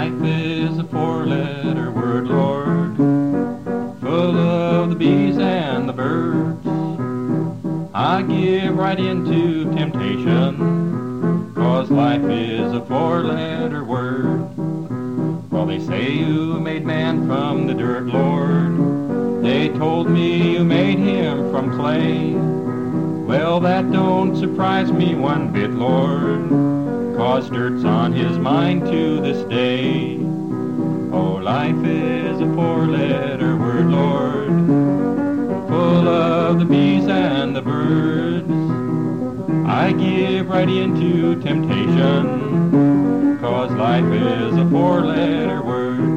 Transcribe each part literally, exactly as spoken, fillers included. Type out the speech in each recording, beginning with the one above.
life is a four-letter word, Lord, full of the bees and the birds. I give right into temptation, 'cause life is a four-letter word. Well, they say you made man from the dirt, Lord. They told me you made him from clay. Well, that don't surprise me one bit, Lord, 'cause dirt's on his mind to this day. Oh, life is a four-letter word, Lord, full of the bees and the birds. I give right into temptation, 'cause life is a four-letter word.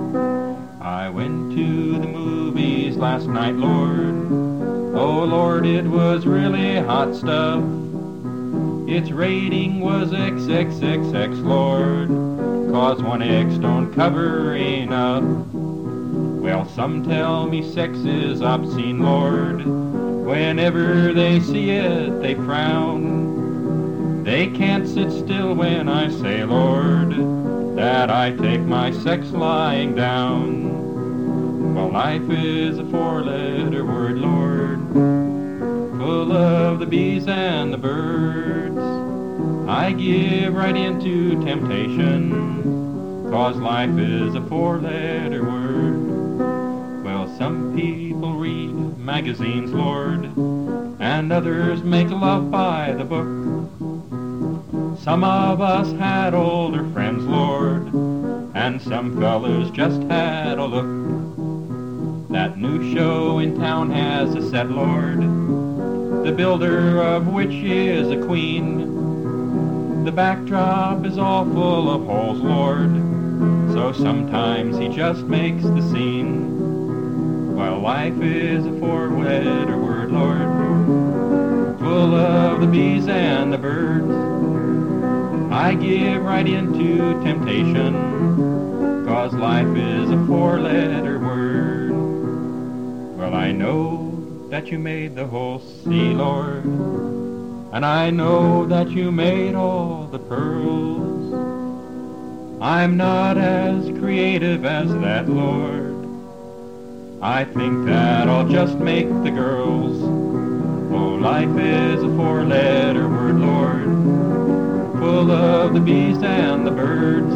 I went to the movies last night, Lord. Oh, Lord, it was really hot stuff. Its rating was X X X X, Lord, 'cause one X don't cover enough. Well, some tell me sex is obscene, Lord. Whenever they see it, they frown. They can't sit still when I say, Lord, that I take my sex lying down. Well, life is a four-letter word, Lord, full of the bees and the birds. I give right into temptation, 'cause life is a four-letter word. Well, some people read magazines, Lord, and others make love by the book. Some of us had older friends, Lord, and some fellas just had a look. That new show in town has a set, Lord, the builder of which is a queen. The backdrop is all full of holes, Lord, so sometimes he just makes the scene. Well, life is a four-letter word, Lord, full of the bees and the birds. I give right into temptation, 'cause life is a four-letter word. Well, I know that you made the whole sea, Lord, and I know that you made all the pearls. I'm not as creative as that, Lord. I think that I'll just make the girls. Oh, life is a four-letter word, Lord, full of the bees and the birds.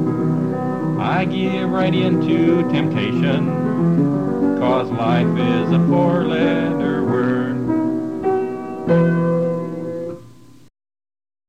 I give right into temptation, 'cause life is a four-letter